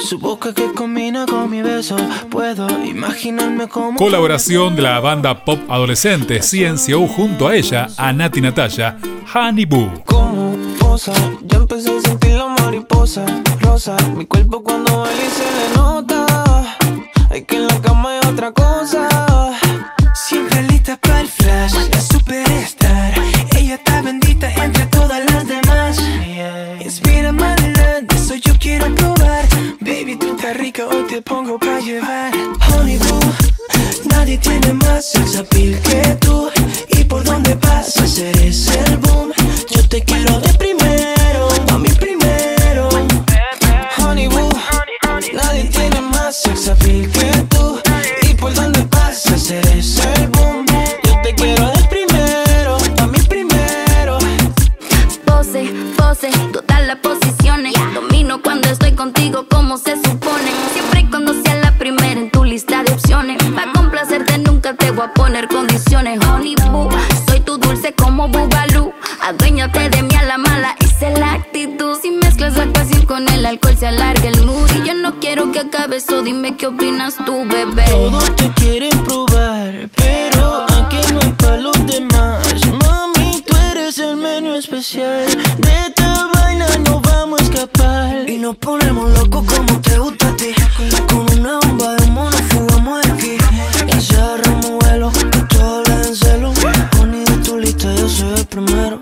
Su boca que combina con mi beso, puedo imaginarme como... Colaboración de la banda pop adolescente CNCO junto a ella, a Nati Natalia, Honey Boo. Como posa, ya empecé a sentir la mariposa rosa, mi cuerpo cuando baila y se le nota. Hay que en la cama hay otra cosa. Siempre lista para el flash, la superstar. Ella está bendita entre todas las demás. Inspírame adelante, eso yo quiero probar. Baby, tú estás rica, hoy te pongo pa' llevar. Honey Boo, nadie tiene más sex appeal que tú. Y por donde pasas eres el boom. Yo te quiero de primero, a mí primero. Honey Boo, nadie tiene más sex appeal que tú. Y por donde pasas eres el boom. Yo te quiero de primero, a mí primero. Pose, pose, todas las posiciones. Domino cuando estoy contigo como se supone. Siempre y cuando sea la primera en tu lista de opciones. Pa' complacerte nunca te voy a poner condiciones. Honey Boo, soy tu dulce como Bubalú. Aduéñate de mí a la mala, esa es la actitud. Si mezclas la pasión con el alcohol se alarga el mood. Y yo no quiero que acabe eso, dime qué opinas tú, bebé. Todos te quieren probar, pero aquí no hay pa' los demás. Mami, tú eres el menú especial. De esta vaina no vamos a escapar. Y nos ponemos locos como te gusta a ti. Con una bomba de humo nos fugamos de aquí. Y si agarramos vuelo, que todos hablan en celo. Honey, de tu lista yo soy el primero.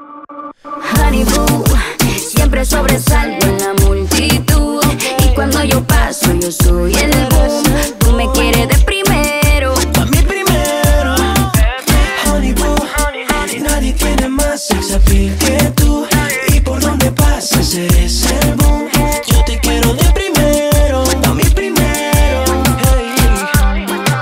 Honey Boo, siempre sobresalgo en la multitud. Y cuando yo paso yo soy el boom. Tú me quieres de primero, A mí primero. Honey Boo, nadie tiene más sex appeal que tú. Y por donde pasas eres el boom. Yo te quiero de primero, a mí primero. Hey.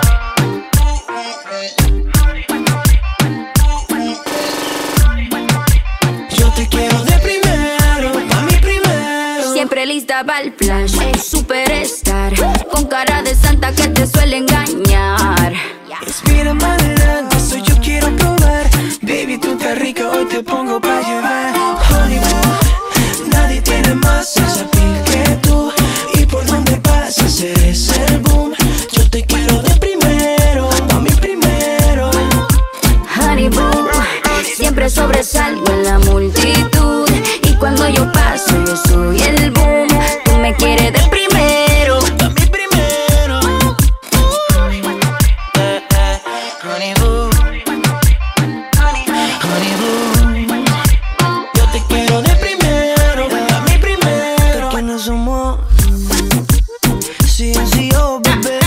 Yo te quiero de primero, a mí primero. siempre lista para el flash. Superstar, con cara de santa que te suele engañar. Inspírame adelante, eso yo quiero probar. Baby, tú estás rica, hoy te pongo pa' llevar. Honey Boo, nadie tiene más sex appeal que tú. Y por donde pasas eres el boom. Yo te quiero de primero, a mí primero. Honey Boo, siempre sobresalgo en la multitud. Y cuando yo paso yo soy el boom. Tú me quieres de primero, a mí primero. Honey Boo, Honey Boo, yo te quiero de primero, a mí primero. ¿De quiénes somos? CNCO, bebé.